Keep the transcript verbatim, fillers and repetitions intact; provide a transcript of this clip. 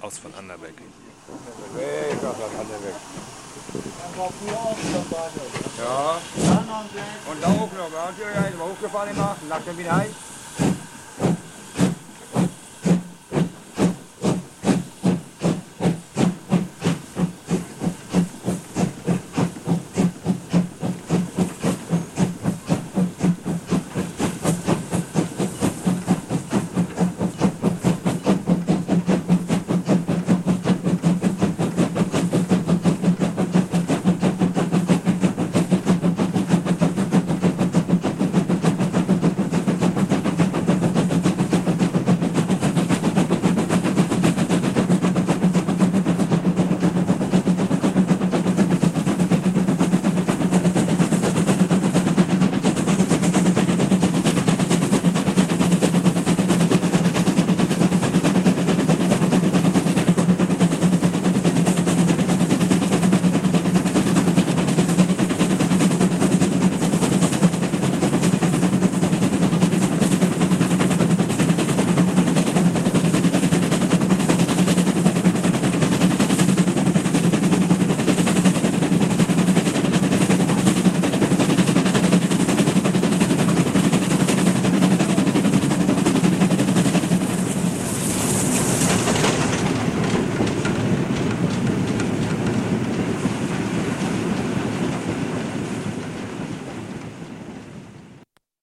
Aus von Annaberg. Nee, ich sag das Annaberg. Er war früher auch schon bei mir. Ja. Ja, noch ein Glas. Und da auch noch, da hat er ja hochgefahren immer, nach dem wieder heim.